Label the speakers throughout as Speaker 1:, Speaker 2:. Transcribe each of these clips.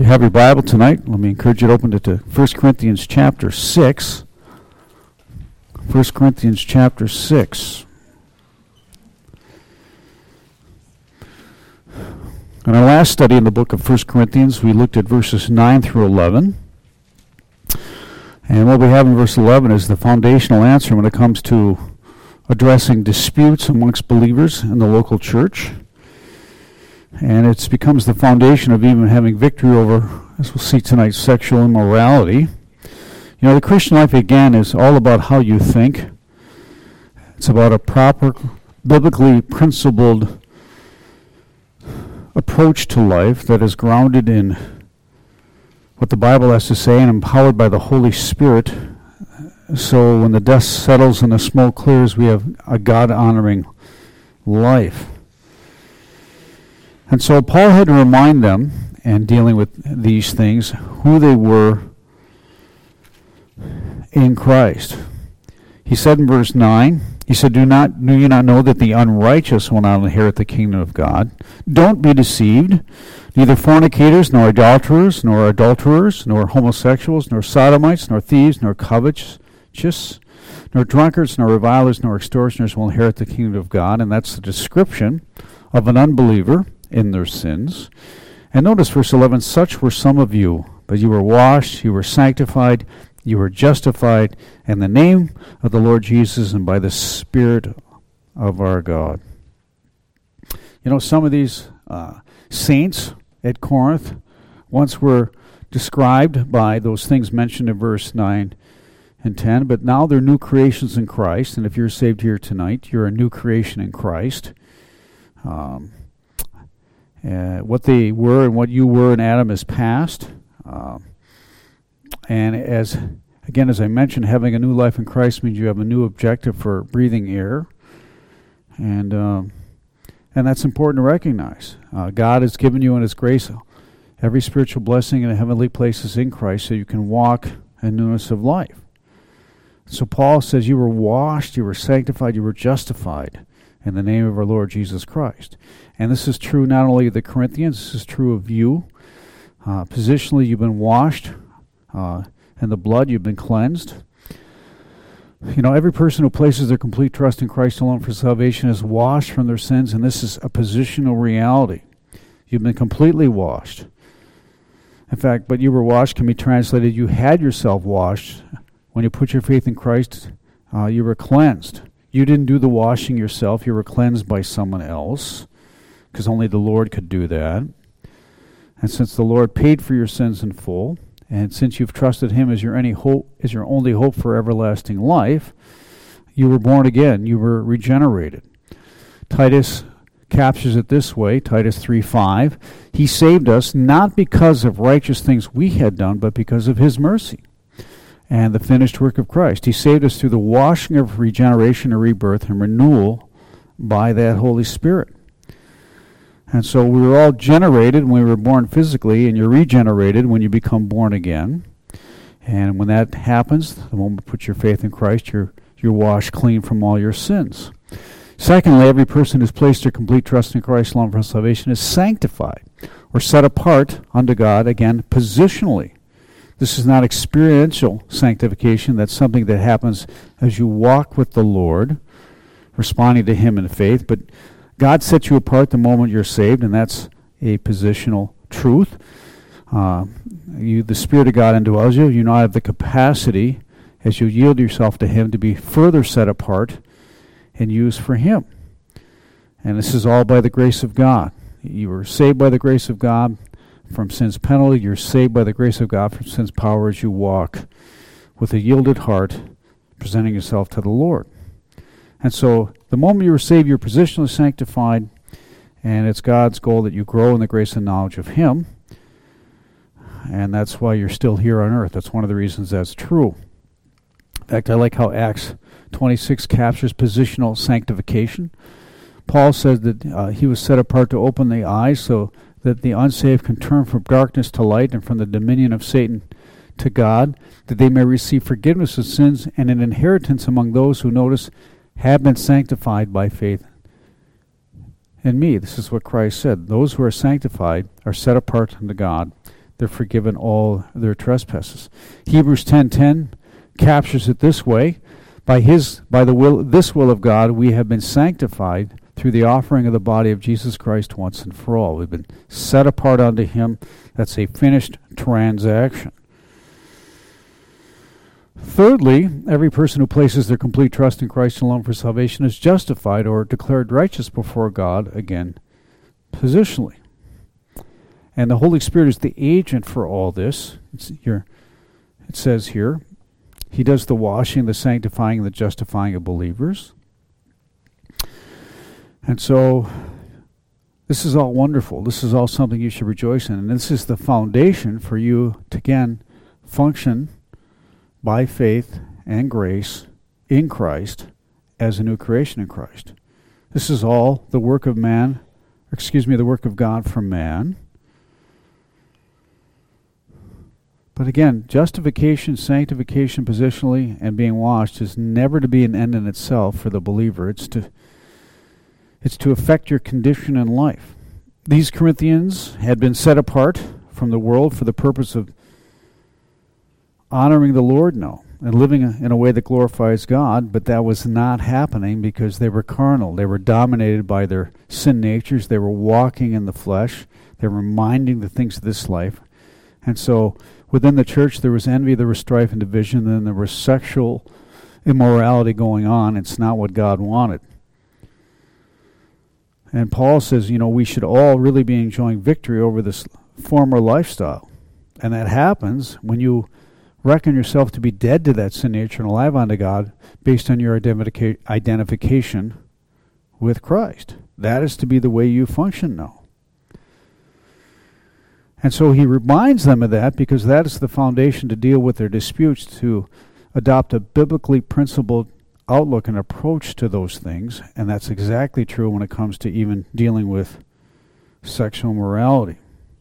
Speaker 1: you have your Bible tonight, let me encourage you to open it to 1 Corinthians chapter 6. 1 Corinthians chapter 6. In our last study in the book of 1 Corinthians, we looked at verses 9 through 11. And what we have in verse 11 is the foundational answer when it comes to addressing disputes amongst believers in the local church. And it becomes the foundation of even having victory over, as we'll see tonight, sexual immorality. You know, the Christian life, again, is all about how you think. It's about a proper, biblically principled approach to life that is grounded in what the Bible has to say and empowered by the Holy Spirit. So when the dust settles and the smoke clears, we have a God-honoring life. And so Paul had to remind them, and dealing with these things, who they were in Christ. He said in verse 9, he said, Do you not know that the unrighteous will not inherit the kingdom of God? Don't be deceived. Neither fornicators, nor adulterers, nor homosexuals, nor sodomites, nor thieves, nor covetous, nor drunkards, nor revilers, nor extortioners will inherit the kingdom of God. And that's the description of an unbeliever in their sins. And notice verse 11, such were some of you, but you were washed, you were sanctified, you were justified in the name of the Lord Jesus and by the Spirit of our God. You know, some of these saints at Corinth once were described by those things mentioned in verse 9 and 10, but now they're new creations in Christ, and if you're saved here tonight, you're a new creation in Christ. What they were and what you were in Adam is past. And as I mentioned, having a new life in Christ means you have a new objective for breathing air. And that's important to recognize. God has given you in His grace every spiritual blessing in the heavenly places in Christ so you can walk in newness of life. So Paul says you were washed, you were sanctified, you were justified in the name of our Lord Jesus Christ. And this is true not only of the Corinthians, this is true of you. Positionally, you've been washed in the blood, you've been cleansed. You know, every person who places their complete trust in Christ alone for salvation is washed from their sins, and this is a positional reality. You've been completely washed. In fact, but you were washed can be translated, you had yourself washed. When you put your faith in Christ, you were cleansed. You didn't do the washing yourself. You were cleansed by someone else, because only the Lord could do that. And since the Lord paid for your sins in full, and since you've trusted Him as your only hope for everlasting life, you were born again. You were regenerated. Titus captures it this way, Titus 3:5. He saved us not because of righteous things we had done, but because of His mercy and the finished work of Christ. He saved us through the washing of regeneration and rebirth and renewal by that Holy Spirit. And so we were all generated when we were born physically, and you're regenerated when you become born again. And when that happens, the moment you put your faith in Christ, you're washed clean from all your sins. Secondly, every person who's placed their complete trust in Christ alone for salvation is sanctified or set apart unto God, again, positionally. This is not experiential sanctification. That's something that happens as you walk with the Lord, responding to Him in faith. But God sets you apart the moment you're saved, and that's a positional truth. The Spirit of God indwells you. You now have the capacity, as you yield yourself to Him, to be further set apart and used for Him. And this is all by the grace of God. You were saved by the grace of God from sin's penalty. You're saved by the grace of God from sin's power as you walk with a yielded heart, presenting yourself to the Lord. And so the moment you were saved, you're positionally sanctified, and it's God's goal that you grow in the grace and knowledge of Him. And that's why you're still here on earth. That's one of the reasons that's true. In fact, I like how Acts 26 captures positional sanctification. Paul says that he was set apart to open the eyes so that the unsaved can turn from darkness to light and from the dominion of Satan to God, that they may receive forgiveness of sins and an inheritance among those who, notice, have been sanctified by faith in me. This is what Christ said. Those who are sanctified are set apart unto God. they're forgiven all their trespasses. Hebrews 10:10 captures it this way: by this will of God, we have been sanctified through the offering of the body of Jesus Christ once and for all. We've been set apart unto him. That's a finished transaction. Thirdly, every person who places their complete trust in Christ alone for salvation is justified or declared righteous before God, again, positionally. And the Holy Spirit is the agent for all this. It says here, he does the washing, the sanctifying, and the justifying of believers. And so, this is all wonderful. This is all something you should rejoice in. And this is the foundation for you to, again, function by faith and grace in Christ as a new creation in Christ. This is all the work of the work of God for man. But again, justification, sanctification positionally, and being washed is never to be an end in itself for the believer. It's to affect your condition in life. These Corinthians had been set apart from the world for the purpose of honoring the Lord, and living in a way that glorifies God, but that was not happening because they were carnal. They were dominated by their sin natures. They were walking in the flesh. They were minding the things of this life. And so within the church there was envy, there was strife and division, and there was sexual immorality going on. It's not what God wanted. And Paul says, we should all really be enjoying victory over this former lifestyle. And that happens when you reckon yourself to be dead to that sin nature and alive unto God based on your identification with Christ. That is to be the way you function now. And so he reminds them of that because that is the foundation to deal with their disputes, to adopt a biblically principled outlook and approach to those things. And that's exactly true when it comes to even dealing with sexual morality.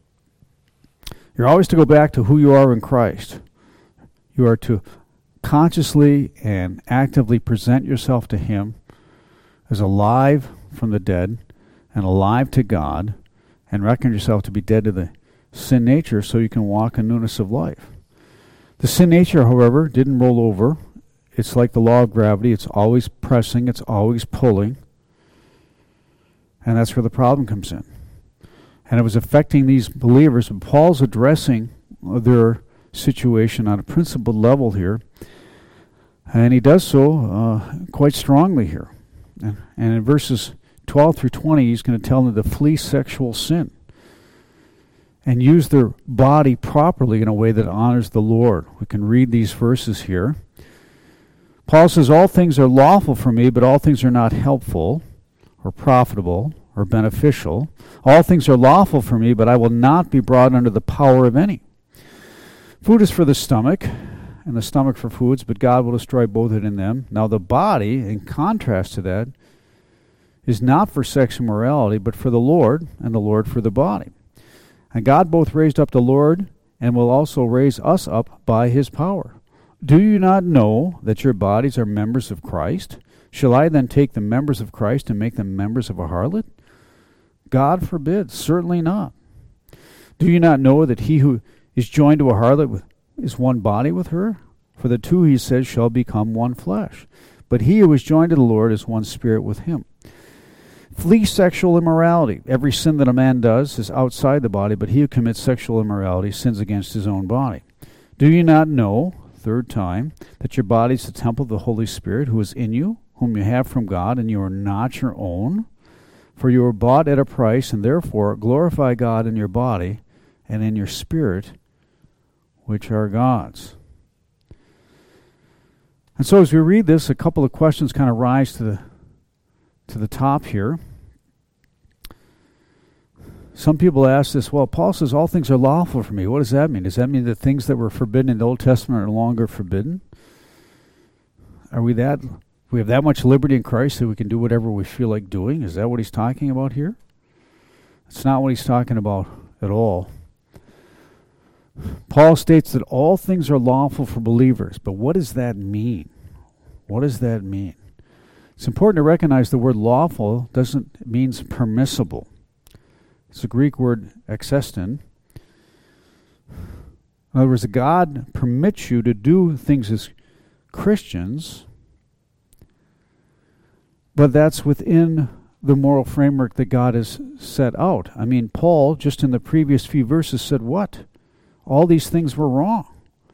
Speaker 1: You're always to go back to who you are in Christ. You are to consciously and actively present yourself to him as alive from the dead and alive to God, and reckon yourself to be dead to the sin nature so you can walk in newness of life. The sin nature, however, didn't roll over. It's like the law of gravity. It's always pressing. It's always pulling. And that's where the problem comes in. And it was affecting these believers. And Paul's addressing their situation on a principled level here. And he does so quite strongly here. And in verses 12 through 20, he's going to tell them to flee sexual sin and use their body properly in a way that honors the Lord. We can read these verses here. Paul says, all things are lawful for me, but all things are not helpful or profitable or beneficial. All things are lawful for me, but I will not be brought under the power of any. Food is for the stomach, and the stomach for foods, but God will destroy both it and them. Now the body, in contrast to that, is not for sexual morality, but for the Lord, and the Lord for the body. And God both raised up the Lord, and will also raise us up by his power. Do you not know that your bodies are members of Christ? Shall I then take the members of Christ and make them members of a harlot? God forbid, certainly not. Do you not know that he who is joined to a harlot is one body with her? For the two, he says, shall become one flesh. But he who is joined to the Lord is one spirit with him. Flee sexual immorality. Every sin that a man does is outside the body, but he who commits sexual immorality sins against his own body. Do you not know, third time, that your body is the temple of the Holy Spirit who is in you, whom you have from God, and you are not your own? For you were bought at a price, and therefore glorify God in your body and in your spirit, which are God's. And so as we read this, a couple of questions kind of rise to the top here. Some people ask this, well, Paul says all things are lawful for me. What does that mean? Does that mean that things that were forbidden in the Old Testament are no longer forbidden? We have that much liberty in Christ that we can do whatever we feel like doing? Is that what he's talking about here? It's not what he's talking about at all. Paul states that all things are lawful for believers, but what does that mean? What does that mean? It's important to recognize the word lawful means permissible. It's the Greek word exestin. In other words, God permits you to do things as Christians, but that's within the moral framework that God has set out. I mean, Paul, just in the previous few verses, said what? All these things were wrong.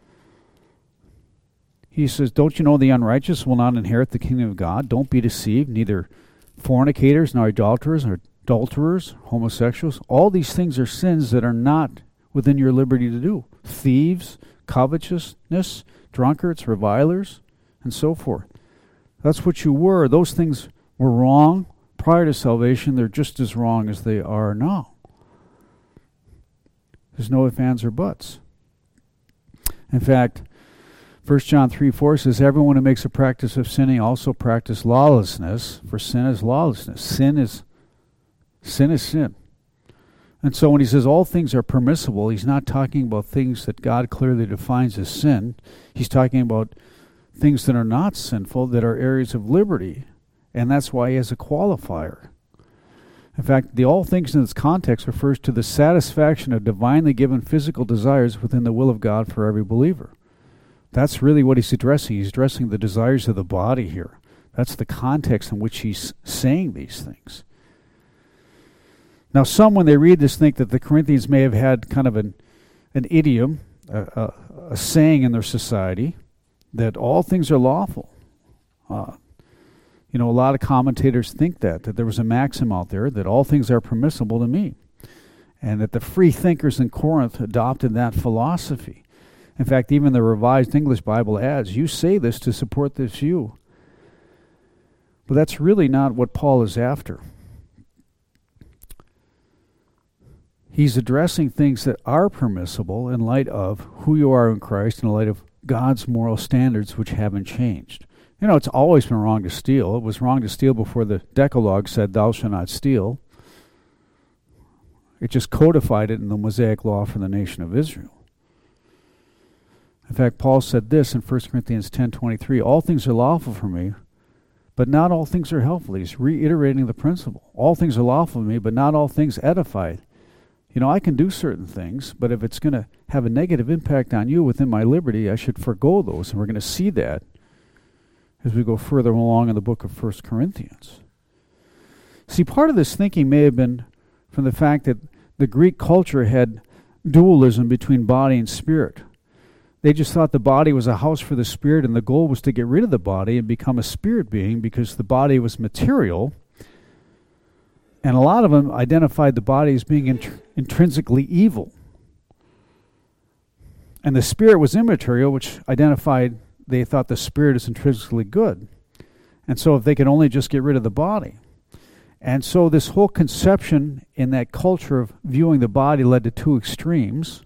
Speaker 1: He says, don't you know the unrighteous will not inherit the kingdom of God? Don't be deceived, neither fornicators, nor idolaters, nor adulterers, homosexuals. All these things are sins that are not within your liberty to do. Thieves, covetousness, drunkards, revilers, and so forth. That's what you were. Those things were wrong prior to salvation. They're just as wrong as they are now. There's no ifs, ands, or buts. In fact, 1 John 3:4 says, everyone who makes a practice of sinning also practice lawlessness, for sin is lawlessness. Sin is sin. And so when he says all things are permissible, he's not talking about things that God clearly defines as sin. He's talking about things that are not sinful, that are areas of liberty. And that's why he has a qualifier. In fact, the all things in this context refers to the satisfaction of divinely given physical desires within the will of God for every believer. That's really what he's addressing. He's addressing the desires of the body here. That's the context in which he's saying these things. Now, some, when they read this, think that the Corinthians may have had kind of an idiom, a saying in their society, that all things are lawful. A lot of commentators think that there was a maxim out there that all things are permissible to me, and that the free thinkers in Corinth adopted that philosophy. In fact, even the Revised English Bible adds, you say this to support this view. But that's really not what Paul is after. He's addressing things that are permissible in light of who you are in Christ, in light of God's moral standards, which haven't changed. It's always been wrong to steal. It was wrong to steal before the Decalogue said, thou shalt not steal. It just codified it in the Mosaic law for the nation of Israel. In fact, Paul said this in 1 Corinthians 10:23, all things are lawful for me, but not all things are helpful. He's reiterating the principle. All things are lawful for me, but not all things edify. I can do certain things, but if it's going to have a negative impact on you within my liberty, I should forego those. And we're going to see that as we go further along in the book of 1 Corinthians. See, part of this thinking may have been from the fact that the Greek culture had dualism between body and spirit. They just thought the body was a house for the spirit, and the goal was to get rid of the body and become a spirit being because the body was material. And a lot of them identified the body as being intrinsically evil. And the spirit was immaterial, which identified they thought the spirit is intrinsically good. And so if they could only just get rid of the body. And so this whole conception in that culture of viewing the body led to two extremes.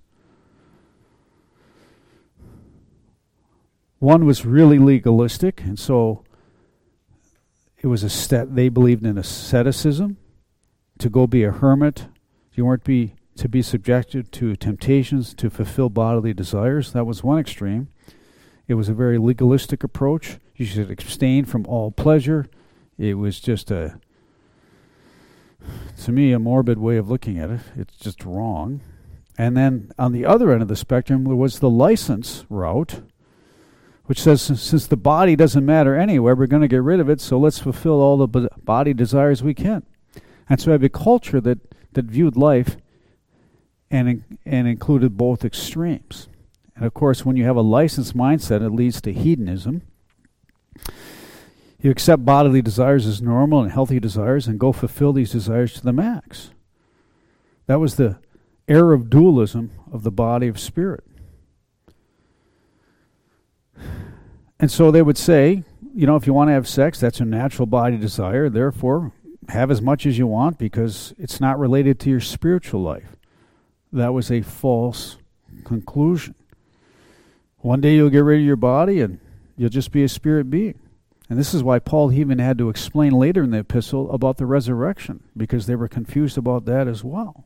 Speaker 1: One was really legalistic, and so it was they believed in asceticism, to go be a hermit. You weren't to be subjected to temptations to fulfill bodily desires. That was one extreme. It was a very legalistic approach. You should abstain from all pleasure. It was just to me, a morbid way of looking at it. It's just wrong. And then on the other end of the spectrum, there was the license route, which says since the body doesn't matter anyway, we're going to get rid of it, so let's fulfill all the body desires we can. And so I have a culture that viewed life and included both extremes. And of course, when you have a licensed mindset, it leads to hedonism. You accept bodily desires as normal and healthy desires and go fulfill these desires to the max. That was the era of dualism of the body of spirit. And so they would say, if you want to have sex, that's a natural body desire, therefore have as much as you want because it's not related to your spiritual life. That was a false conclusion. One day you'll get rid of your body and you'll just be a spirit being. And this is why Paul even had to explain later in the epistle about the resurrection, because they were confused about that as well.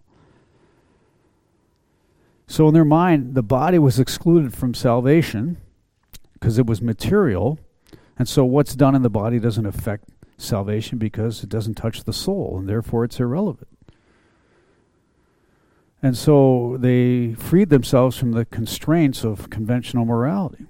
Speaker 1: So in their mind, the body was excluded from salvation because it was material, and so what's done in the body doesn't affect salvation because it doesn't touch the soul, and therefore it's irrelevant. And so they freed themselves from the constraints of conventional morality.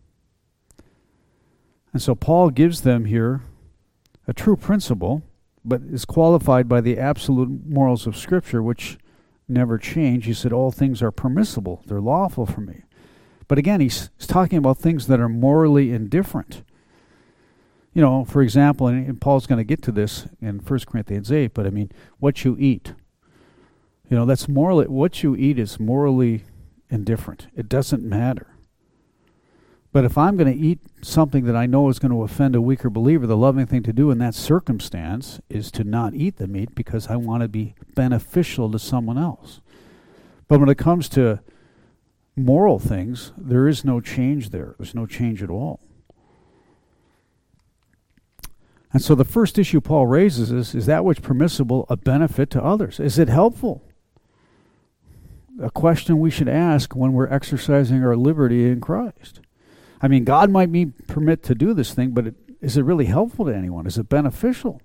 Speaker 1: And so Paul gives them here a true principle, but is qualified by the absolute morals of Scripture, which never change. He said, all things are permissible. They're lawful for me. But again, he's talking about things that are morally indifferent. You know, for example, and Paul's going to get to this in 1 Corinthians 8, but I mean, what you eat. You know, that's morally, what you eat is morally indifferent. It doesn't matter. But if I'm going to eat something that I know is going to offend a weaker believer, the loving thing to do in that circumstance is to not eat the meat because I want to be beneficial to someone else. But when it comes to moral things, there is no change there. There's no change at all. And so the first issue Paul raises is that which permissible a benefit to others? Is it helpful? A question we should ask when we're exercising our liberty in Christ. I mean, God might be permit to do this thing, but is it really helpful to anyone? Is it beneficial?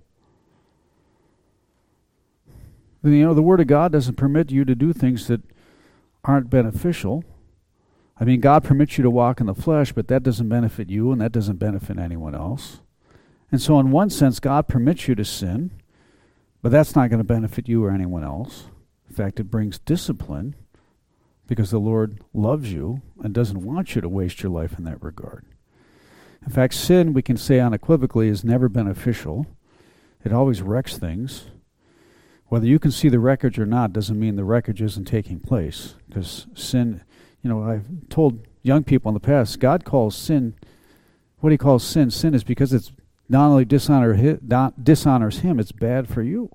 Speaker 1: You know, the Word of God doesn't permit you to do things that aren't beneficial. I mean, God permits you to walk in the flesh, but that doesn't benefit you, and that doesn't benefit anyone else. And so in one sense, God permits you to sin, but that's not going to benefit you or anyone else. In fact, it brings discipline, because the Lord loves you and doesn't want you to waste your life in that regard. In fact, sin, we can say unequivocally, is never beneficial. It always wrecks things. Whether you can see the wreckage or not doesn't mean the wreckage isn't taking place. Because sin, you know, I've told young people in the past, God calls sin, what he calls sin is because it's not only dishonors him, it's bad for you.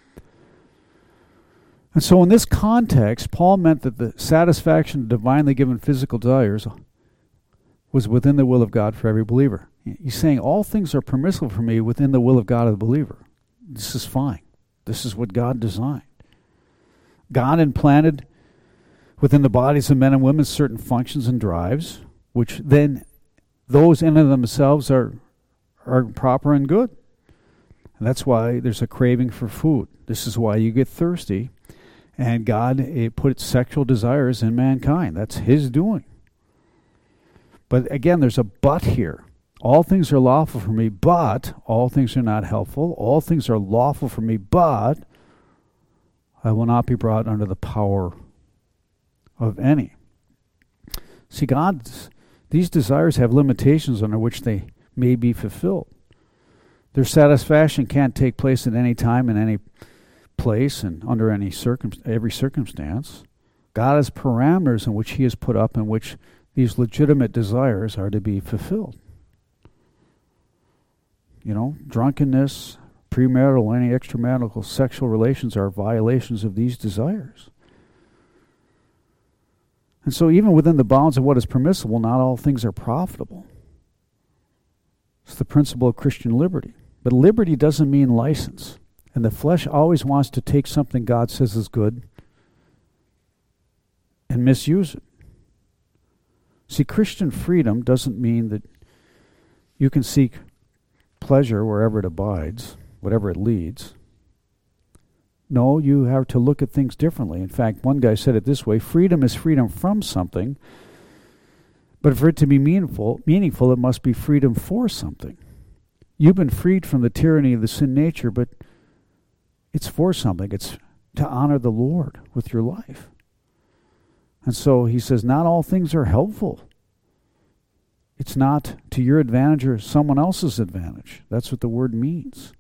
Speaker 1: And so in this context, Paul meant that the satisfaction of divinely given physical desires was within the will of God for every believer. He's saying all things are permissible for me within the will of God of the believer. This is fine. This is what God designed. God implanted within the bodies of men and women certain functions and drives, which then those in and of themselves are proper and good. And that's why there's a craving for food. This is why you get thirsty. And God put sexual desires in mankind. That's his doing. But again, there's a but here. All things are lawful for me, but all things are not helpful. All things are lawful for me, but I will not be brought under the power of any. See, these desires have limitations under which they may be fulfilled. Their satisfaction can't take place at any time in any place and under every circumstance. God has parameters in which he has put up in which these legitimate desires are to be fulfilled. You know, drunkenness, premarital, any extramarital sexual relations are violations of these desires. And so even within the bounds of what is permissible, not all things are profitable. It's the principle of Christian liberty. But liberty doesn't mean license. And the flesh always wants to take something God says is good and misuse it. See, Christian freedom doesn't mean that you can seek pleasure wherever it abides, whatever it leads. No, you have to look at things differently. In fact, one guy said it this way: freedom is freedom from something, but for it to be meaningful, it must be freedom for something. You've been freed from the tyranny of the sin nature, but it's for something. It's to honor the Lord with your life. And so he says, not all things are helpful. It's not to your advantage or someone else's advantage. That's what the word means.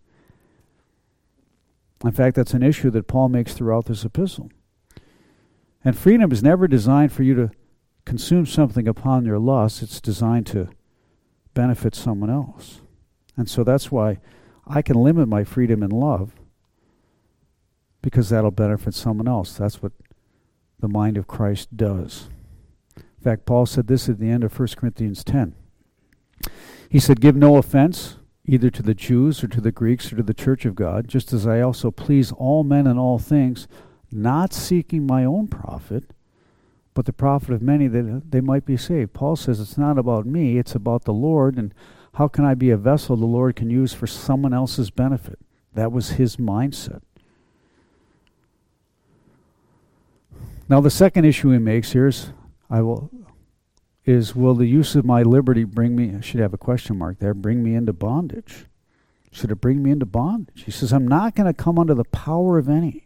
Speaker 1: In fact, that's an issue that Paul makes throughout this epistle. And freedom is never designed for you to consume something upon your lust. It's designed to benefit someone else. And so that's why I can limit my freedom in love, because that'll benefit someone else. That's what the mind of Christ does. In fact, Paul said this at the end of 1 Corinthians 10. He said, give no offense either to the Jews or to the Greeks or to the church of God, just as I also please all men in all things, not seeking my own profit, but the profit of many, that they might be saved. Paul says it's not about me, it's about the Lord, and how can I be a vessel the Lord can use for someone else's benefit? That was his mindset. Now the second issue he makes here is, will the use of my liberty bring me, I should have a question mark there, bring me into bondage? Should it bring me into bondage? He says, I'm not going to come under the power of any.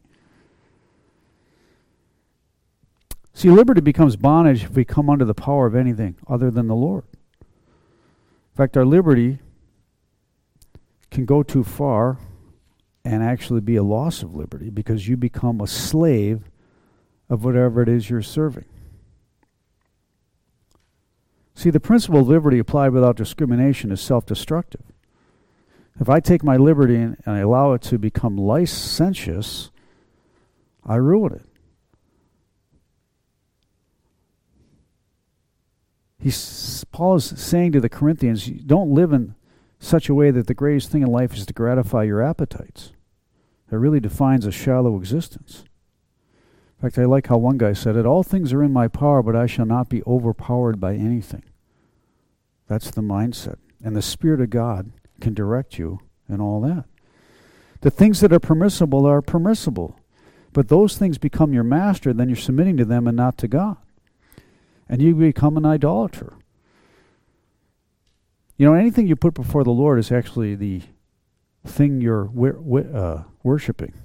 Speaker 1: See, liberty becomes bondage if we come under the power of anything other than the Lord. In fact, our liberty can go too far and actually be a loss of liberty because you become a slave of whatever it is you're serving. See, the principle of liberty applied without discrimination is self-destructive. If I take my liberty and I allow it to become licentious, I ruin it. Paul is saying to the Corinthians, don't live in such a way that the greatest thing in life is to gratify your appetites. It really defines a shallow existence. In fact, I like how one guy said it, all things are in my power, but I shall not be overpowered by anything. That's the mindset. And the Spirit of God can direct you in all that. The things that are permissible. But those things become your master, then you're submitting to them and not to God. And you become an idolater. You know, anything you put before the Lord is actually the thing you're worshiping.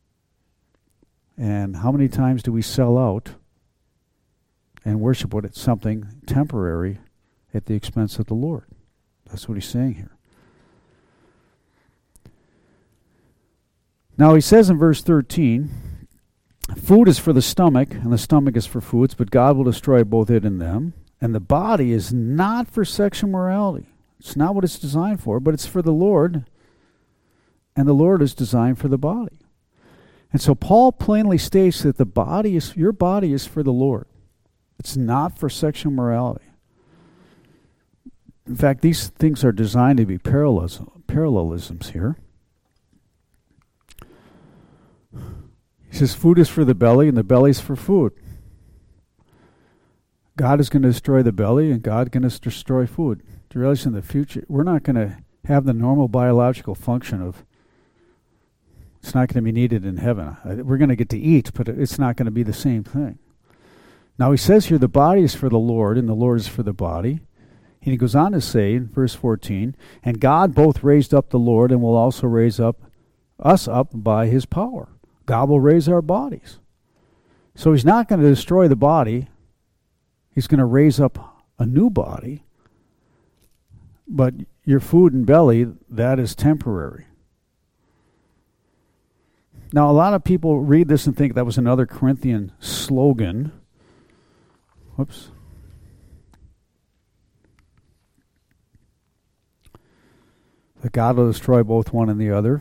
Speaker 1: And how many times do we sell out and worship what it's something temporary at the expense of the Lord? That's what he's saying here. Now he says in verse 13, food is for the stomach, and the stomach is for foods, but God will destroy both it and them. And the body is not for sexual morality. It's not what it's designed for, but it's for the Lord, and the Lord is designed for the body. And so Paul plainly states that your body is for the Lord. It's not for sexual morality. In fact, these things are designed to be parallelisms here. He says food is for the belly and the belly is for food. God is going to destroy the belly and God is going to destroy food. Do you realize in the future, we're not going to have the normal biological function of, it's not going to be needed in heaven. We're going to get to eat, but it's not going to be the same thing. Now he says here the body is for the Lord and the Lord is for the body. And he goes on to say in verse 14, and God both raised up the Lord and will also raise us up by his power. God will raise our bodies. So he's not going to destroy the body. He's going to raise up a new body. But your food and belly, that is temporary. Now, a lot of people read this and think that was another Corinthian slogan. Whoops. That God will destroy both one and the other.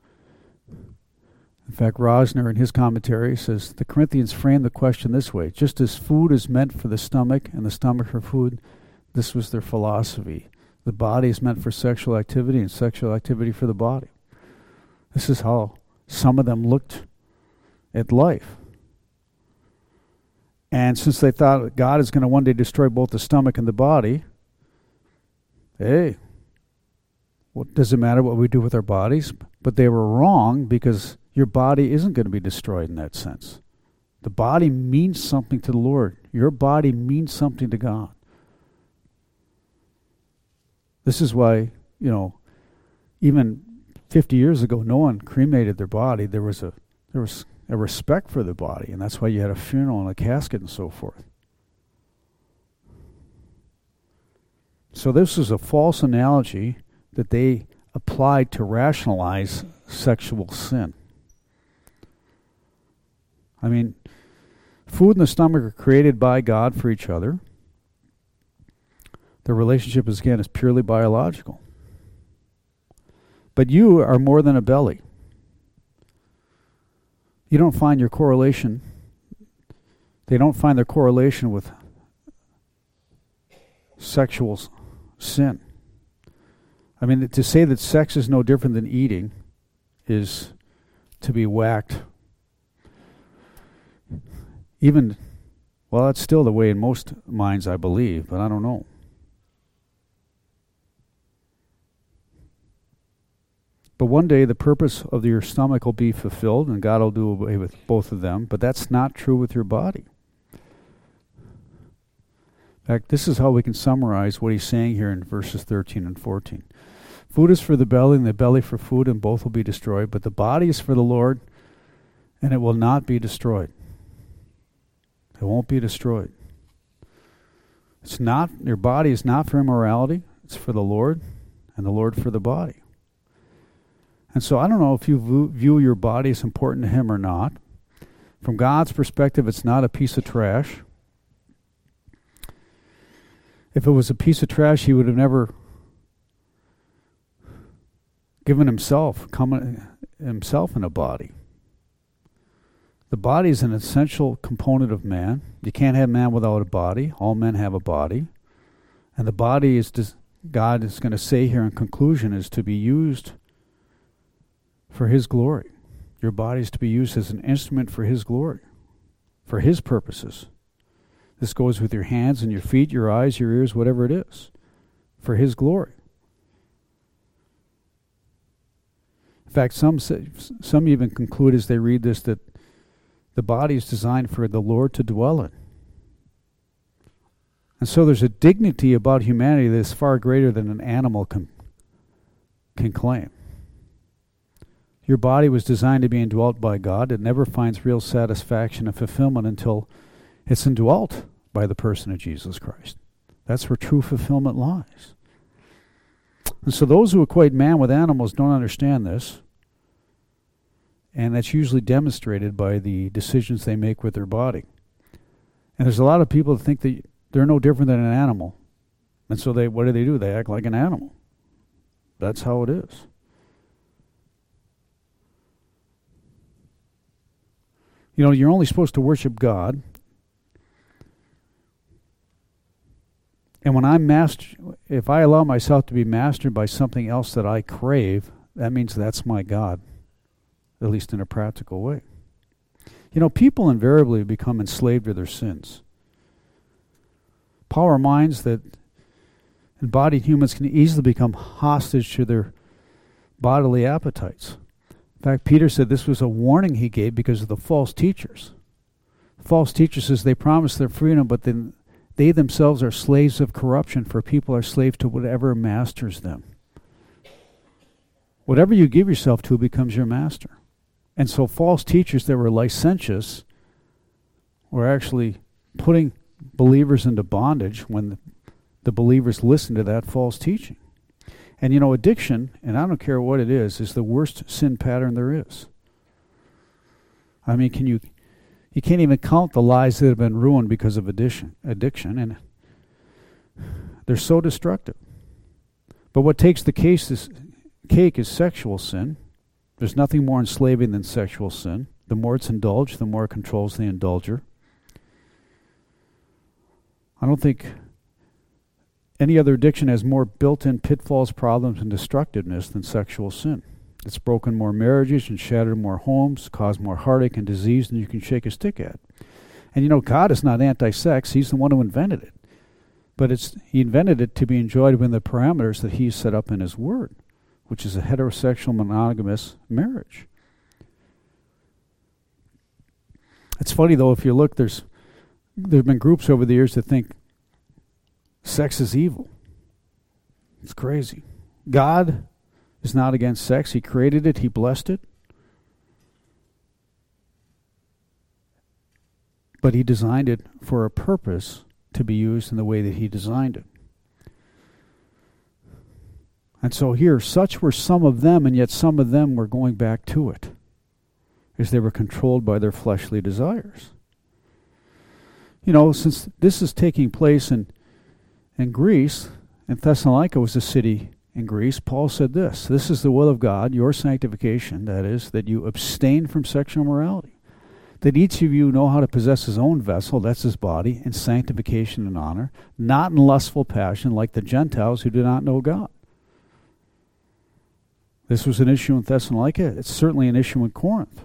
Speaker 1: In fact, Rosner in his commentary says, the Corinthians frame the question this way. Just as food is meant for the stomach and the stomach for food, this was their philosophy. The body is meant for sexual activity and sexual activity for the body. This is how some of them looked at life. And since they thought that God is going to one day destroy both the stomach and the body, hey, what does it matter what we do with our bodies? But they were wrong because your body isn't going to be destroyed in that sense. The body means something to the Lord. Your body means something to God. This is why, even 50 years ago, no one cremated their body. There was a respect for the body, and that's why you had a funeral and a casket and so forth. So this is a false analogy that they applied to rationalize sexual sin. I mean, food and the stomach are created by God for each other. The relationship is purely biological. But you are more than a belly. You don't find your correlation. They don't find their correlation with sexual sin. I mean, to say that sex is no different than eating is to be whacked. That's still the way in most minds, I believe, but I don't know. But one day the purpose of your stomach will be fulfilled and God will do away with both of them. But that's not true with your body. In fact, this is how we can summarize what he's saying here in verses 13 and 14. Food is for the belly and the belly for food, and both will be destroyed. But the body is for the Lord, and it will not be destroyed. It won't be destroyed. It's not, your body is not for immorality. It's for the Lord, and the Lord for the body. And so I don't know if you view your body as important to him or not. From God's perspective, it's not a piece of trash. If it was a piece of trash, he would have never given himself in a body. The body is an essential component of man. You can't have man without a body. All men have a body. And the body is, God is going to say here in conclusion, is to be used for his glory. Your body is to be used as an instrument for his glory, for his purposes. This goes with your hands and your feet, your eyes, your ears, whatever it is, for his glory. In fact, some even conclude as they read this that the body is designed for the Lord to dwell in. And so there's a dignity about humanity that is far greater than an animal can claim. Your body was designed to be indwelt by God. It never finds real satisfaction and fulfillment until it's indwelt by the person of Jesus Christ. That's where true fulfillment lies. And so those who equate man with animals don't understand this. And that's usually demonstrated by the decisions they make with their body. And there's a lot of people that think that they're no different than an animal. And so what do? They act like an animal. That's how it is. You know, you're only supposed to worship God. And when if I allow myself to be mastered by something else that I crave, that means that's my God, at least in a practical way. You know, people invariably become enslaved to their sins. Power minds that embodied humans can easily become hostage to their bodily appetites. In fact, Peter said this was a warning he gave because of the false teachers. False teachers says they promise their freedom, but then they themselves are slaves of corruption, for people are slaves to whatever masters them. Whatever you give yourself to becomes your master. And so false teachers that were licentious were actually putting believers into bondage when the believers listened to that false teaching. And you know, addiction, and I don't care what it is the worst sin pattern there is. I mean, you can't even count the lives that have been ruined because of addiction, and they're so destructive. But what takes the cake is sexual sin. There's nothing more enslaving than sexual sin. The more it's indulged, the more it controls the indulger. I don't think any other addiction has more built-in pitfalls, problems, and destructiveness than sexual sin. It's broken more marriages and shattered more homes, caused more heartache and disease than you can shake a stick at. And you know, God is not anti-sex. He's the one who invented it. But he invented it to be enjoyed within the parameters that he's set up in his word, which is a heterosexual monogamous marriage. It's funny, though, if you look, there have been groups over the years that think sex is evil. It's crazy. God is not against sex. He created it. He blessed it. But he designed it for a purpose to be used in the way that he designed it. And so here, such were some of them, and yet some of them were going back to it, as they were controlled by their fleshly desires. You know, since this is taking place in Greece, and Thessalonica was a city in Greece, Paul said this is the will of God, your sanctification, that is, that you abstain from sexual immorality, that each of you know how to possess his own vessel, that's his body, in sanctification and honor, not in lustful passion like the Gentiles who do not know God. This was an issue in Thessalonica. It's certainly an issue in Corinth.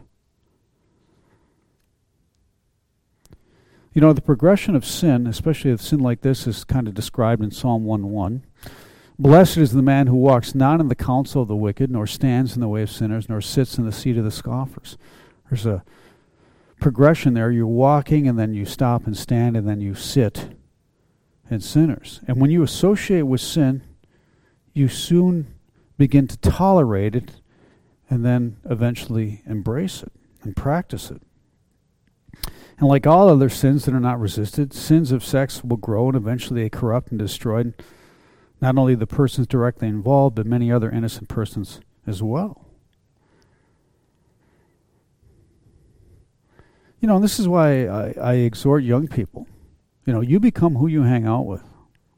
Speaker 1: You know, the progression of sin, especially of sin like this, is kind of described in Psalm 1:1. Blessed is the man who walks not in the counsel of the wicked, nor stands in the way of sinners, nor sits in the seat of the scoffers. There's a progression there. You're walking, and then you stop and stand, and then you sit in sinners. And when you associate with sin, you soon begin to tolerate it, and then eventually embrace it and practice it. And like all other sins that are not resisted, sins of sex will grow, and eventually they corrupt and destroy not only the persons directly involved, but many other innocent persons as well. You know, and this is why I exhort young people. You know, you become who you hang out with.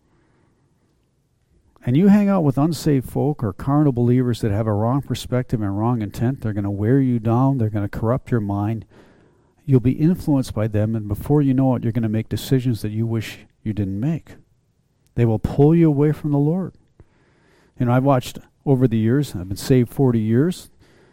Speaker 1: And you hang out with unsaved folk or carnal believers that have a wrong perspective and wrong intent. They're going to wear you down. They're going to corrupt your mind. You'll be influenced by them, and before you know it, you're going to make decisions that you wish you didn't make. They will pull you away from the Lord. You know, I've watched over the years, I've been saved 40 years.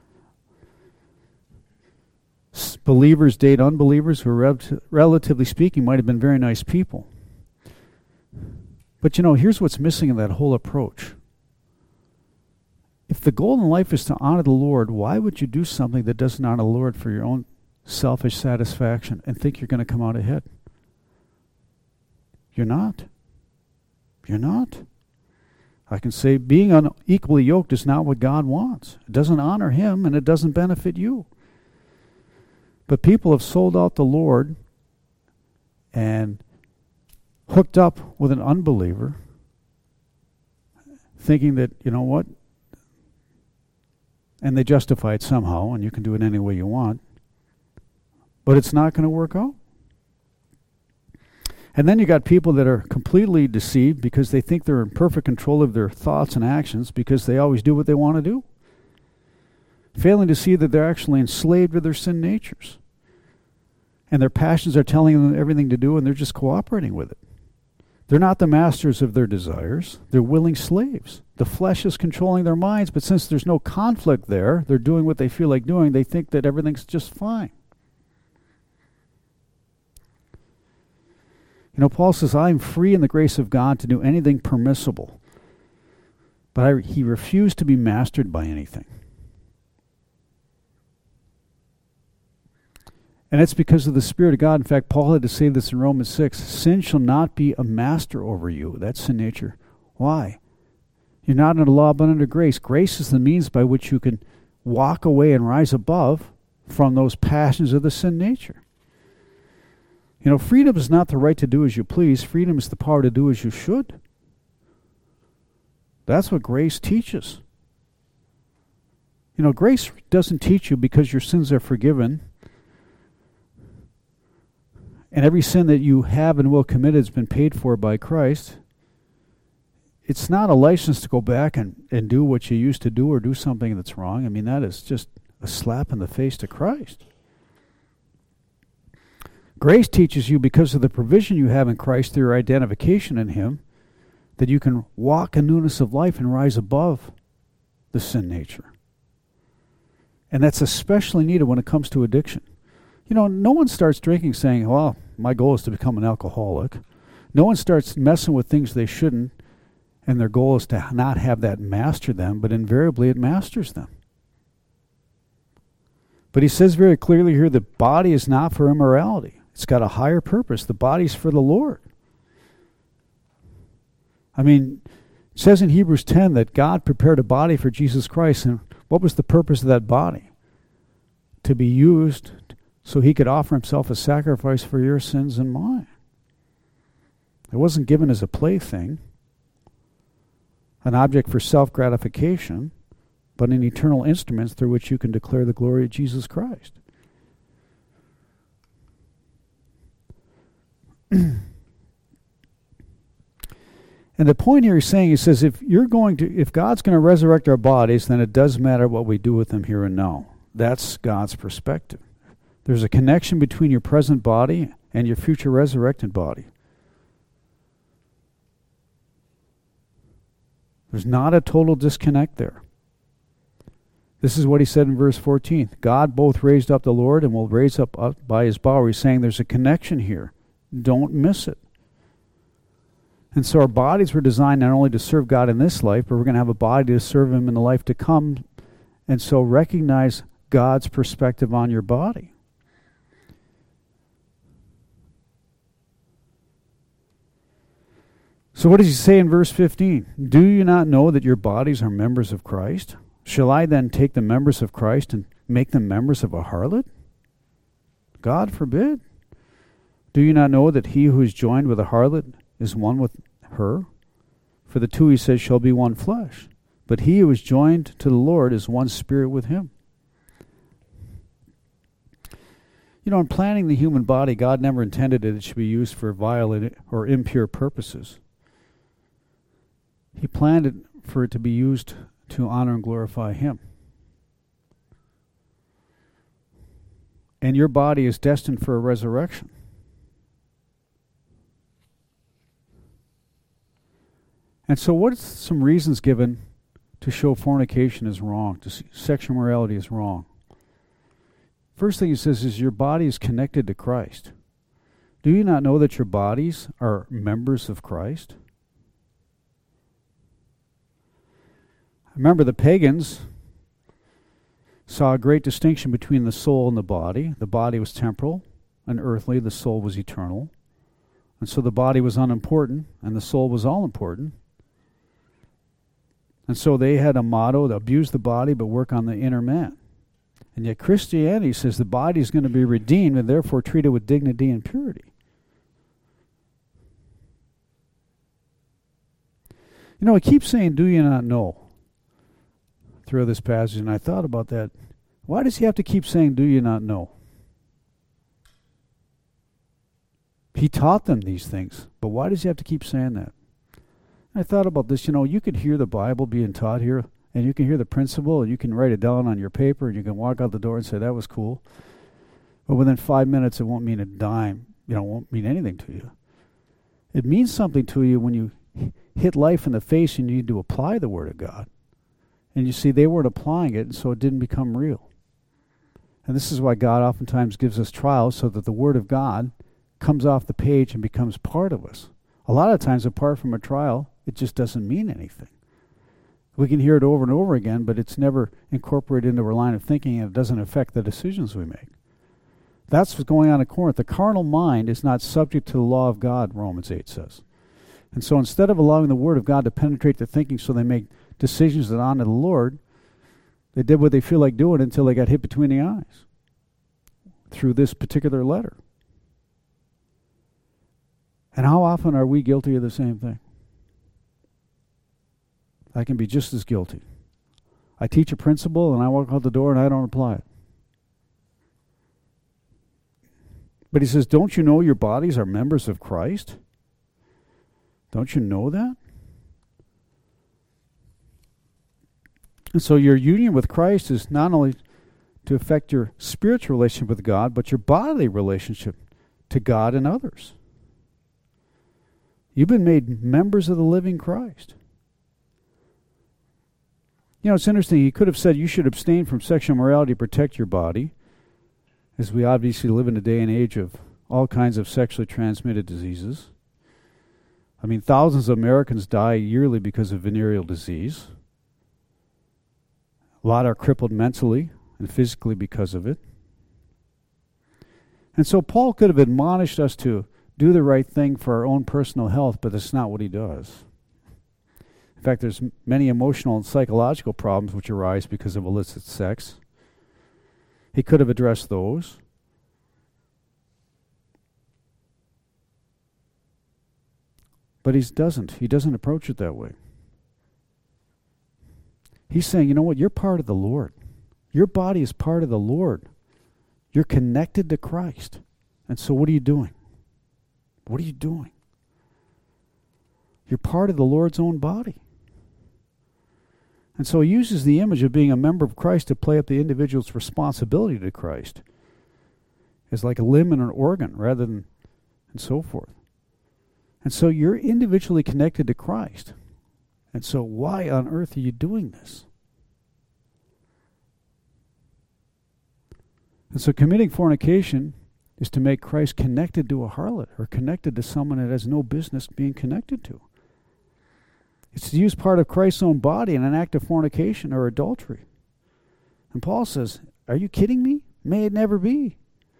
Speaker 1: Believers date unbelievers who, relatively speaking, might have been very nice people. But you know, here's what's missing in that whole approach. If the goal in life is to honor the Lord, why would you do something that doesn't honor the Lord for your own selfish satisfaction and think you're going to come out ahead? You're not. You're not. I can say being unequally yoked is not what God wants. It doesn't honor Him, and it doesn't benefit you. But people have sold out the Lord and hooked up with an unbeliever, thinking that, you know what, and they justify it somehow, and you can do it any way you want, but it's not going to work out. And then you got people that are completely deceived because they think they're in perfect control of their thoughts and actions because they always do what they want to do, failing to see that they're actually enslaved to their sin natures. And their passions are telling them everything to do, and they're just cooperating with it. They're not the masters of their desires. They're willing slaves. The flesh is controlling their minds, but since there's no conflict there, they're doing what they feel like doing, they think that everything's just fine. You know, Paul says, I am free in the grace of God to do anything permissible. But he refused to be mastered by anything. And it's because of the Spirit of God. In fact, Paul had to say this in Romans 6. Sin shall not be a master over you. That's sin nature. Why? You're not under law, but under grace. Grace is the means by which you can walk away and rise above from those passions of the sin nature. You know, freedom is not the right to do as you please. Freedom is the power to do as you should. That's what grace teaches. You know, grace doesn't teach you because your sins are forgiven and every sin that you have and will commit has been paid for by Christ. It's not a license to go back and do what you used to do or do something that's wrong. I mean, that is just a slap in the face to Christ. Grace teaches you, because of the provision you have in Christ through your identification in Him, that you can walk in newness of life and rise above the sin nature. And that's especially needed when it comes to addiction. You know, no one starts drinking saying, well, my goal is to become an alcoholic. No one starts messing with things they shouldn't, and their goal is to not have that master them, but invariably it masters them. But he says very clearly here, the body is not for immorality. It's got a higher purpose. The body's for the Lord. I mean, it says in Hebrews 10 that God prepared a body for Jesus Christ, and what was the purpose of that body? To be used so He could offer Himself a sacrifice for your sins and mine. It wasn't given as a plaything, an object for self-gratification, but an eternal instrument through which you can declare the glory of Jesus Christ. And the point here he's saying, he says, if God's going to resurrect our bodies, then it does matter what we do with them here and now. That's God's perspective. There's a connection between your present body and your future resurrected body. There's not a total disconnect there. This is what he said in verse 14. God both raised up the Lord and will raise up by His power. He's saying there's a connection here. Don't miss it. And so our bodies were designed not only to serve God in this life, but we're going to have a body to serve Him in the life to come. And so recognize God's perspective on your body. So what does he say in verse 15? Do you not know that your bodies are members of Christ? Shall I then take the members of Christ and make them members of a harlot? God forbid. Do you not know that he who is joined with a harlot is one with her? For the two, he says, shall be one flesh. But he who is joined to the Lord is one spirit with him. You know, in planning the human body, God never intended that it should be used for vile or impure purposes. He planned it for it to be used to honor and glorify Him. And your body is destined for a resurrection. And so what's some reasons given to show fornication is wrong, to see sexual morality is wrong? First thing he says is your body is connected to Christ. Do you not know that your bodies are members of Christ? Remember, the pagans saw a great distinction between the soul and the body. The body was temporal and earthly, the soul was eternal. And so the body was unimportant and the soul was all important. And so they had a motto to abuse the body but work on the inner man. And yet Christianity says the body is going to be redeemed and therefore treated with dignity and purity. You know, it keeps saying, do you not know? Through this passage, and I thought about that. Why does he have to keep saying, do you not know? He taught them these things, but why does he have to keep saying that? I thought about this. You know, you could hear the Bible being taught here, and you can hear the principle, and you can write it down on your paper, and you can walk out the door and say, that was cool. But within 5 minutes, it won't mean a dime. You know, it won't mean anything to you. It means something to you when you hit life in the face and you need to apply the Word of God. And you see, they weren't applying it, and so it didn't become real. And this is why God oftentimes gives us trials, so that the Word of God comes off the page and becomes part of us. A lot of times, apart from a trial, it just doesn't mean anything. We can hear it over and over again, but it's never incorporated into our line of thinking, and it doesn't affect the decisions we make. That's what's going on in Corinth. The carnal mind is not subject to the law of God, Romans 8 says. And so instead of allowing the Word of God to penetrate their thinking so they make decisions that honor the Lord, they did what they feel like doing until they got hit between the eyes through this particular letter. And how often are we guilty of the same thing? I can be just as guilty. I teach a principle and I walk out the door and I don't apply it. But he says, don't you know your bodies are members of Christ? Don't you know that? And so your union with Christ is not only to affect your spiritual relationship with God, but your bodily relationship to God and others. You've been made members of the living Christ. You know, it's interesting. He could have said you should abstain from sexual morality to protect your body, as we obviously live in a day and age of all kinds of sexually transmitted diseases. I mean, thousands of Americans die yearly because of venereal disease. A lot are crippled mentally and physically because of it. And so Paul could have admonished us to do the right thing for our own personal health, but that's not what he does. In fact, there's many emotional and psychological problems which arise because of illicit sex. He could have addressed those. But he doesn't. He doesn't approach it that way. He's saying, you know what? You're part of the Lord. Your body is part of the Lord. You're connected to Christ. And so what are you doing? What are you doing? You're part of the Lord's own body. And so he uses the image of being a member of Christ to play up the individual's responsibility to Christ as like a limb and an organ rather than and so forth. And so you're individually connected to Christ. And so why on earth are you doing this? And so committing fornication is to make Christ connected to a harlot or connected to someone that has no business being connected to. It's to use part of Christ's own body in an act of fornication or adultery. And Paul says, are you kidding me? May it never be.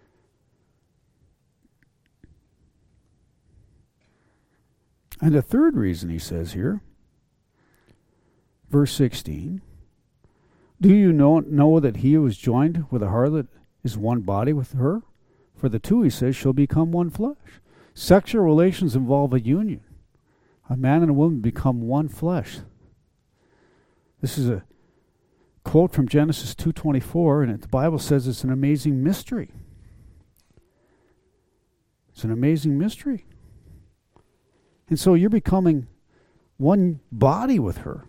Speaker 1: And the third reason he says here, verse 16, do you know that he who is joined with a harlot is one body with her? For the two, he says, shall become one flesh. Sexual relations involve a union. A man and a woman become one flesh. This is a quote from Genesis 2:24, and the Bible says it's an amazing mystery. It's an amazing mystery. And so you're becoming one body with her.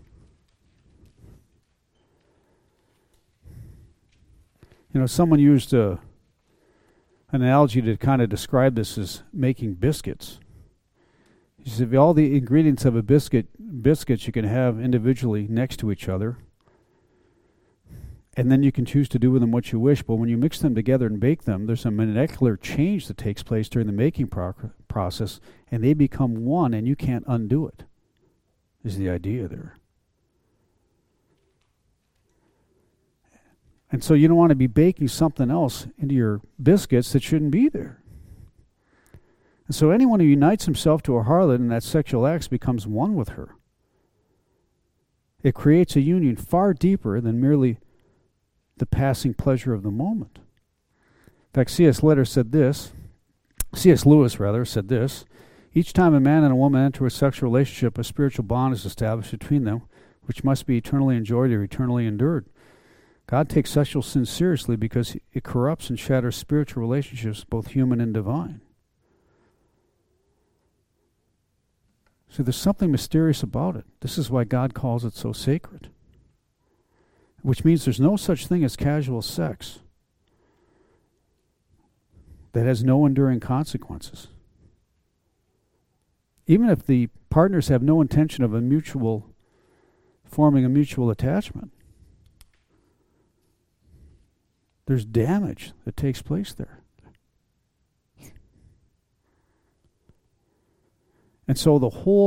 Speaker 1: You know, someone used an analogy to kind of describe this as making biscuits. He says, if all the ingredients of a biscuits you can have individually next to each other, and then you can choose to do with them what you wish, but when you mix them together and bake them, there's a molecular change that takes place during the making process, and they become one, and you can't undo it, is the idea there. And so you don't want to be baking something else into your biscuits that shouldn't be there. And so anyone who unites himself to a harlot in that sexual act becomes one with her. It creates a union far deeper than merely the passing pleasure of the moment. In fact, C.S. Lewis said this, each time a man and a woman enter a sexual relationship, a spiritual bond is established between them, which must be eternally enjoyed or eternally endured. God takes sexual sin seriously because it corrupts and shatters spiritual relationships, both human and divine. So there's something mysterious about it. This is why God calls it so sacred. Which means there's no such thing as casual sex that has no enduring consequences. Even if the partners have no intention of forming a mutual attachment, there's damage that takes place there. And so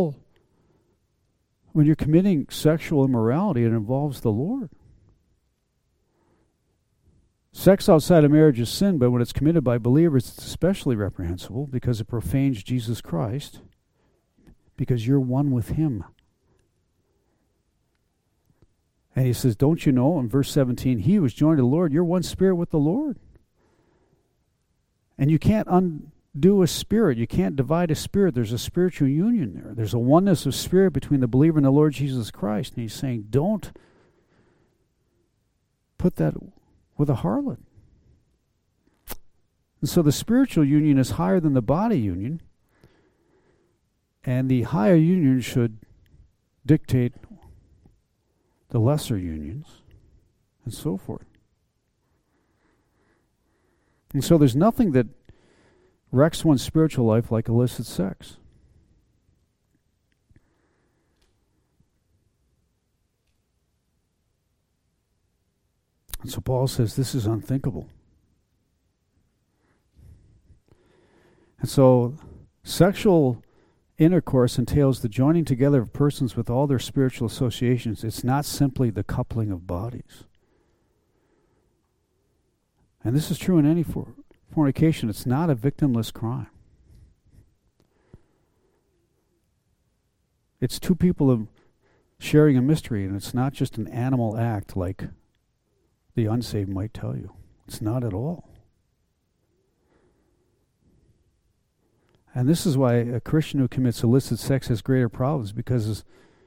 Speaker 1: when you're committing sexual immorality, it involves the Lord. Sex outside of marriage is sin, but when it's committed by believers, it's especially reprehensible because it profanes Jesus Christ, because you're one with Him. And he says, don't you know, in verse 17, he who is joined to the Lord, you're one spirit with the Lord. And you can't undo a spirit. You can't divide a spirit. There's a spiritual union there. There's a oneness of spirit between the believer and the Lord Jesus Christ. And he's saying, don't put that with a harlot. And so the spiritual union is higher than the body union. And the higher union should dictate the lesser unions, and so forth. And so there's nothing that wrecks one's spiritual life like illicit sex. And so Paul says this is unthinkable. And so sexual intercourse entails the joining together of persons with all their spiritual associations. It's not simply the coupling of bodies. And this is true in any fornication. It's not a victimless crime. It's two people sharing a mystery, and it's not just an animal act like the unsaved might tell you. It's not at all. And this is why a Christian who commits illicit sex has greater problems, because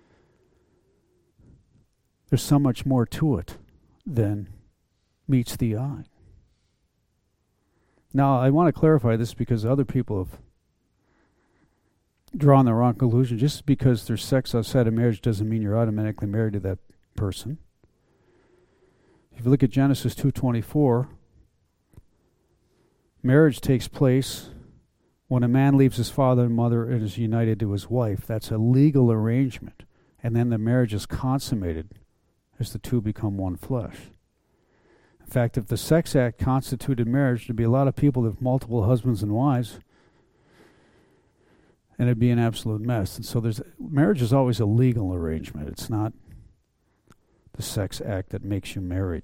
Speaker 1: there's so much more to it than meets the eye. Now, I want to clarify this because other people have drawn the wrong conclusion. Just because there's sex outside of marriage doesn't mean you're automatically married to that person. If you look at Genesis 2:24, marriage takes place when a man leaves his father and mother and is united to his wife. That's a legal arrangement. And then the marriage is consummated as the two become one flesh. In In fact, if the sex act constituted marriage, there'd be a lot of people with multiple husbands and wives, and it'd be an absolute mess. And so marriage is always a legal arrangement. It's not the sex act that makes you married.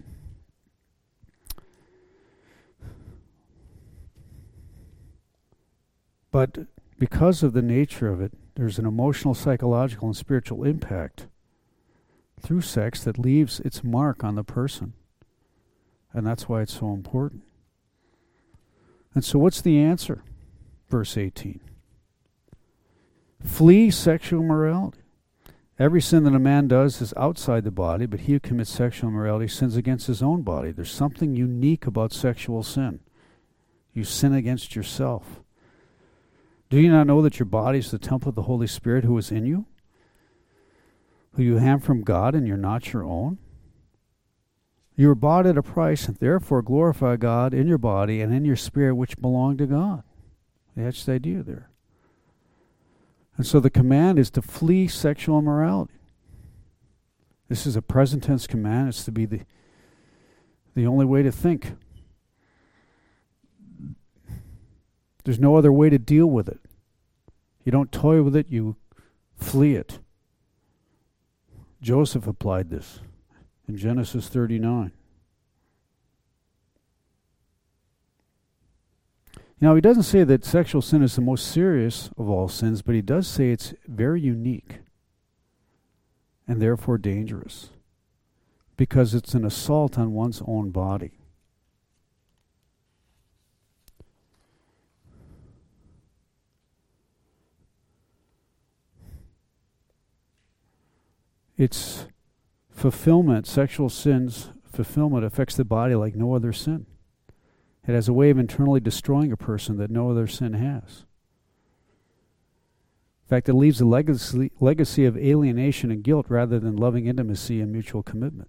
Speaker 1: But because of the nature of it, there's an emotional, psychological, and spiritual impact through sex that leaves its mark on the person. And that's why it's so important. And so what's the answer? Verse 18. Flee sexual immorality. Every sin that a man does is outside the body, but he who commits sexual immorality sins against his own body. There's something unique about sexual sin. You sin against yourself. Do you not know that your body is the temple of the Holy Spirit who is in you, who you have from God, and you're not your own? You were bought at a price, and therefore glorify God in your body and in your spirit, which belong to God. That's the idea there. And so the command is to flee sexual immorality. This is a present tense command. It's to be the only way to think. There's no other way to deal with it. You don't toy with it, you flee it. Joseph applied this in Genesis 39. Now, he doesn't say that sexual sin is the most serious of all sins, but he does say it's very unique and therefore dangerous because it's an assault on one's own body. Its fulfillment, sexual sin's fulfillment, affects the body like no other sin. It has a way of internally destroying a person that no other sin has. In fact, it leaves a legacy of alienation and guilt rather than loving intimacy and mutual commitment.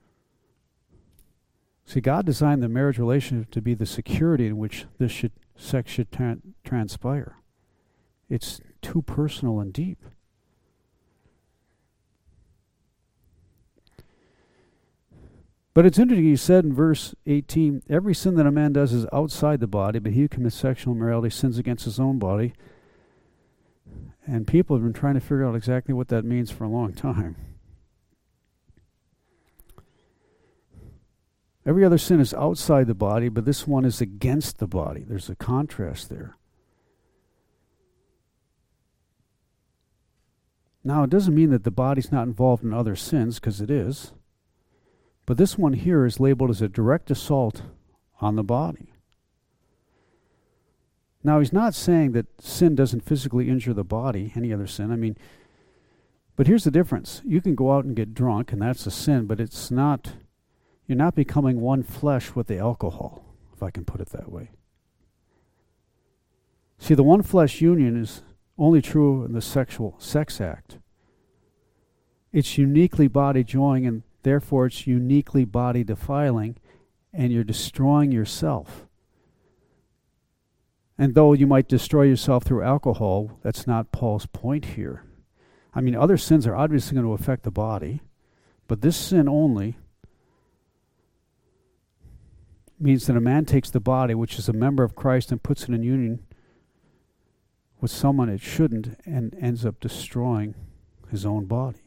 Speaker 1: See, God designed the marriage relationship to be the security in which sex should transpire. It's too personal and deep. But it's interesting, he said in verse 18, every sin that a man does is outside the body, but he who commits sexual immorality sins against his own body. And people have been trying to figure out exactly what that means for a long time. Every other sin is outside the body, but this one is against the body. There's a contrast there. Now, it doesn't mean that the body's not involved in other sins, because it is. But this one here is labeled as a direct assault on the body. Now, he's not saying that sin doesn't physically injure the body, any other sin. But here's the difference. You can go out and get drunk, and that's a sin, but it's not, you're not becoming one flesh with the alcohol, if I can put it that way. See, the one flesh union is only true in the sex act. It's uniquely body joining, and therefore it's uniquely body defiling, and you're destroying yourself. And though you might destroy yourself through alcohol, that's not Paul's point here. Other sins are obviously going to affect the body, but this sin only means that a man takes the body, which is a member of Christ, and puts it in union with someone it shouldn't, and ends up destroying his own body.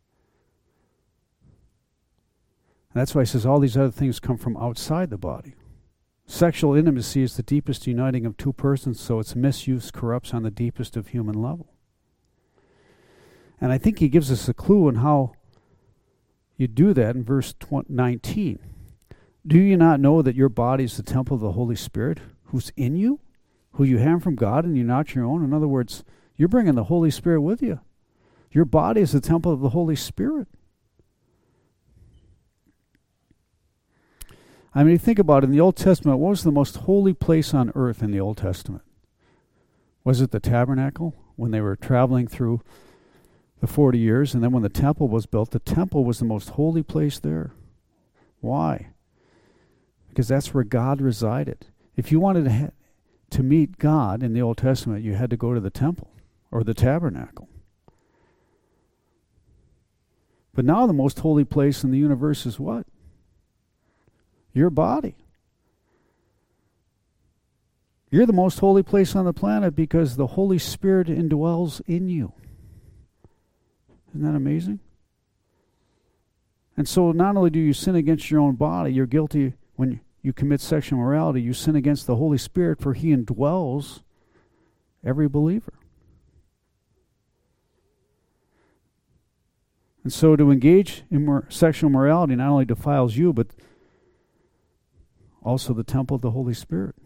Speaker 1: And that's why he says all these other things come from outside the body. Sexual intimacy is the deepest uniting of two persons, so its misuse corrupts on the deepest of human level. And I think he gives us a clue on how you do that in verse 19. Do you not know that your body is the temple of the Holy Spirit who's in you, who you have from God, and you're not your own? In other words, you're bringing the Holy Spirit with you. Your body is the temple of the Holy Spirit. You think about it, in the Old Testament, what was the most holy place on earth in the Old Testament? Was it the tabernacle? When they were traveling through the 40 years, and then when the temple was built, the temple was the most holy place there. Why? Because that's where God resided. If you wanted to meet God in the Old Testament, you had to go to the temple or the tabernacle. But now the most holy place in the universe is what? your body. You're the most holy place on the planet because the Holy Spirit indwells in you. Isn't that amazing? And so not only do you sin against your own body, you're guilty when you commit sexual immorality, you sin against the Holy Spirit, for He indwells every believer. And so to engage in sexual immorality not only defiles you, but also the temple of the Holy Spirit.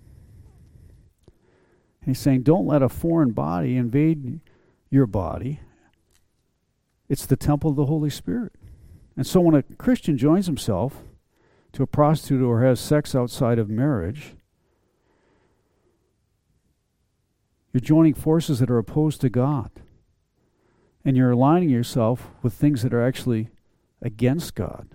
Speaker 1: And He's saying, don't let a foreign body invade your body. It's the temple of the Holy Spirit. And so when a Christian joins himself to a prostitute or has sex outside of marriage, you're joining forces that are opposed to God. And you're aligning yourself with things that are actually against God.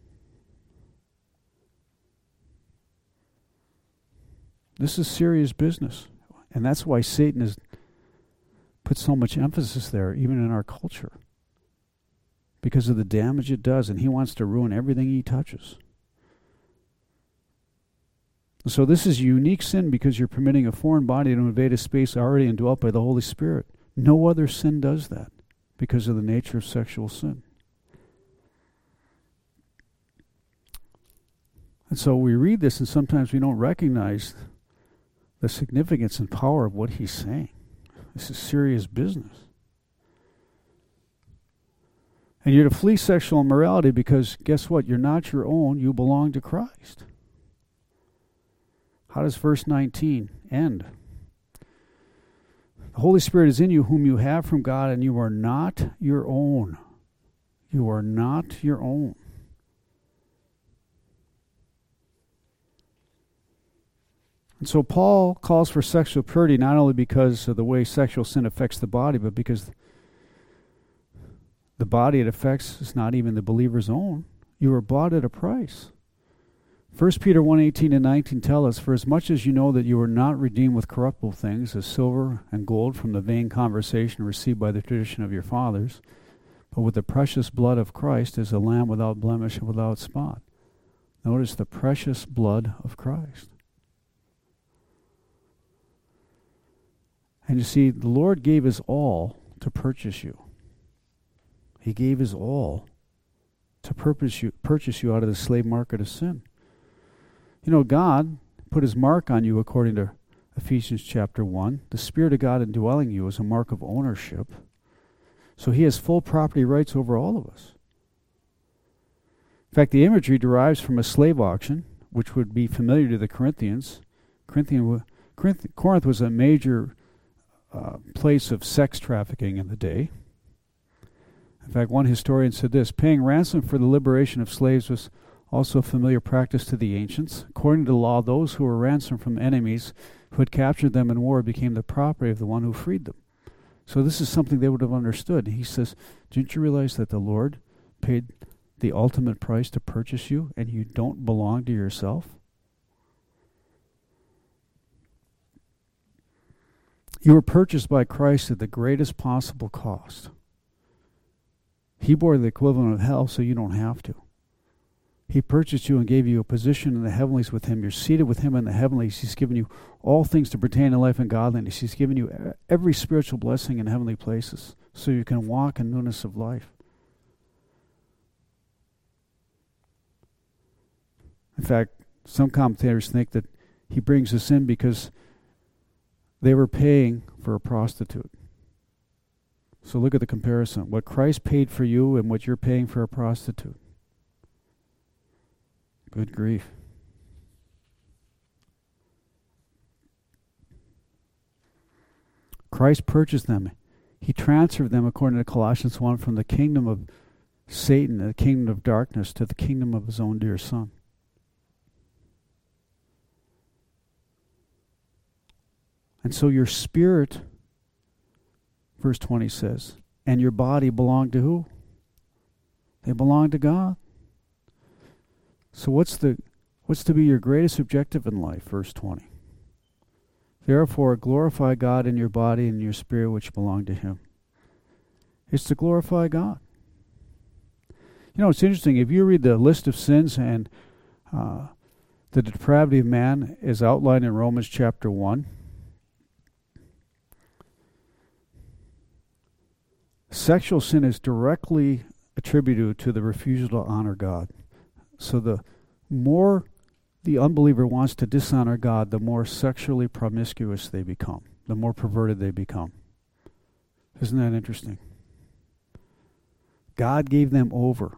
Speaker 1: This is serious business. And that's why Satan has put so much emphasis there, even in our culture. Because of the damage it does, and he wants to ruin everything he touches. So this is a unique sin because you're permitting a foreign body to invade a space already indwelt by the Holy Spirit. No other sin does that because of the nature of sexual sin. And so we read this and sometimes we don't recognize the significance and power of what he's saying. This is serious business. And you're to flee sexual immorality because guess what? You're not your own. You belong to Christ. How does verse 19 end? The Holy Spirit is in you, whom you have from God, and you are not your own. You are not your own. And so Paul calls for sexual purity not only because of the way sexual sin affects the body, but because the body it affects is not even the believer's own. You were bought at a price. 1 Peter 1:18 and 19 tell us, for as much as you know that you were not redeemed with corruptible things, as silver and gold from the vain conversation received by the tradition of your fathers, but with the precious blood of Christ as a lamb without blemish and without spot. Notice the precious blood of Christ. And you see, the Lord gave His all to purchase you. He gave His all to purchase you out of the slave market of sin. You know, God put His mark on you according to Ephesians chapter 1. The Spirit of God indwelling you is a mark of ownership. So He has full property rights over all of us. In fact, the imagery derives from a slave auction, which would be familiar to the Corinthians. Corinth was a major place of sex trafficking in the day. In fact, one historian said this, paying ransom for the liberation of slaves was also a familiar practice to the ancients. According to the law, those who were ransomed from enemies who had captured them in war became the property of the one who freed them. So this is something they would have understood. He says, didn't you realize that the Lord paid the ultimate price to purchase you and you don't belong to yourself? You were purchased by Christ at the greatest possible cost. He bore the equivalent of hell so you don't have to. He purchased you and gave you a position in the heavenlies with Him. You're seated with Him in the heavenlies. He's given you all things to pertain to life and godliness. He's given you every spiritual blessing in heavenly places so you can walk in newness of life. In fact, some commentators think that He brings us in because they were paying for a prostitute. So look at the comparison. What Christ paid for you and what you're paying for a prostitute. Good grief. Christ purchased them. He transferred them, according to Colossians 1, from the kingdom of Satan, the kingdom of darkness, to the kingdom of His own dear Son. And so your spirit, verse 20 says, and your body belong to who? They belong to God. So what's to be your greatest objective in life? Verse 20. Therefore, glorify God in your body and your spirit which belong to Him. It's to glorify God. You know, it's interesting. If you read the list of sins and The depravity of man is outlined in Romans chapter 1. Sexual sin is directly attributed to the refusal to honor God. So the more the unbeliever wants to dishonor God, the more sexually promiscuous they become, the more perverted they become. Isn't that interesting? God gave them over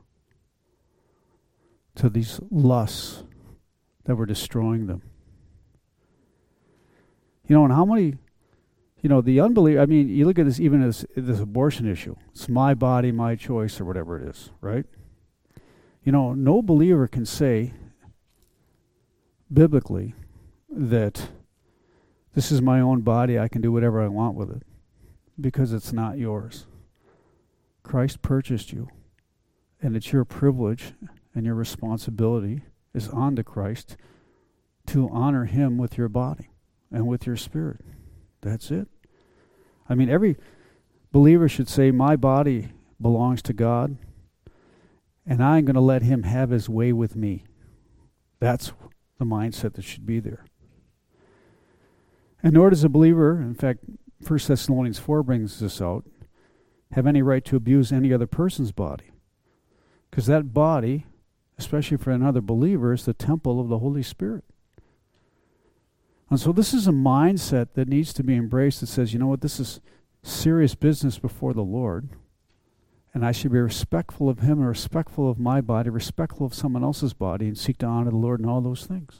Speaker 1: to these lusts that were destroying them. And how many, the unbeliever, you look at this even as this abortion issue. It's my body, my choice, or whatever it is, right? No believer can say biblically that this is my own body, I can do whatever I want with it, because it's not yours. Christ purchased you, and it's your privilege and your responsibility is on to Christ to honor him with your body and with your spirit. That's it. Every believer should say, my body belongs to God, and I'm going to let him have his way with me. That's the mindset that should be there. And nor does a believer, in fact, 1 Thessalonians 4 brings this out, have any right to abuse any other person's body. Because that body, especially for another believer, is the temple of the Holy Spirit. And so this is a mindset that needs to be embraced that says, this is serious business before the Lord, and I should be respectful of him and respectful of my body, respectful of someone else's body, and seek to honor the Lord in all those things.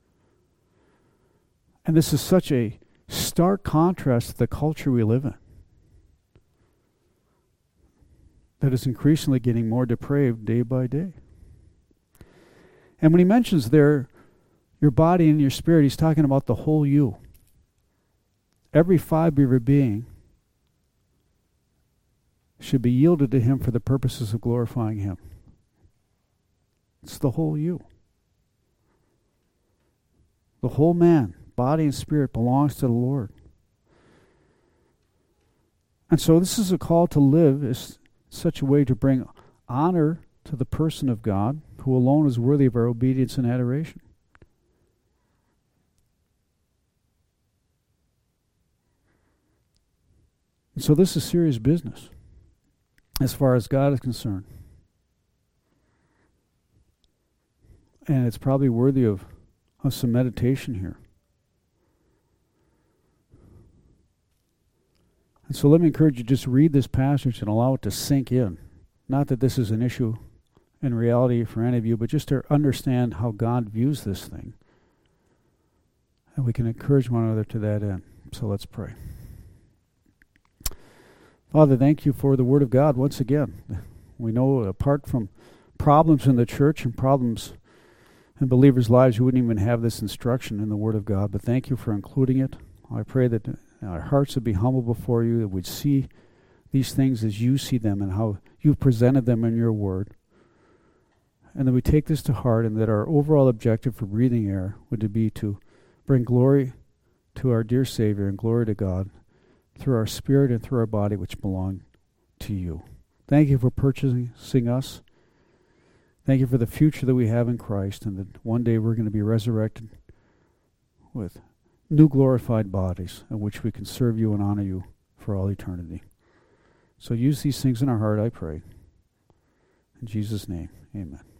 Speaker 1: And this is such a stark contrast to the culture we live in, that is increasingly getting more depraved day by day. And when he mentions there your body and your spirit, he's talking about the whole you. Every fiber of your being should be yielded to him for the purposes of glorifying him. It's the whole you. The whole man, body and spirit, belongs to the Lord. And so this is a call to live in such a way to bring honor to the person of God, who alone is worthy of our obedience and adoration. And so this is serious business as far as God is concerned. And it's probably worthy of some meditation here. And so let me encourage you to just read this passage and allow it to sink in. Not that this is an issue in reality for any of you, but just to understand how God views this thing. And we can encourage one another to that end. So let's pray. Father, thank you for the Word of God once again. We know apart from problems in the church and problems in believers' lives, you wouldn't even have this instruction in the Word of God, but thank you for including it. I pray that our hearts would be humble before you, that we'd see these things as you see them and how you've presented them in your Word. And that we take this to heart, and that our overall objective for breathing air would be to bring glory to our dear Savior and glory to God through our spirit and through our body, which belong to you. Thank you for purchasing us. Thank you for the future that we have in Christ, and that one day we're going to be resurrected with new glorified bodies in which we can serve you and honor you for all eternity. So use these things in our heart, I pray. In Jesus' name, amen.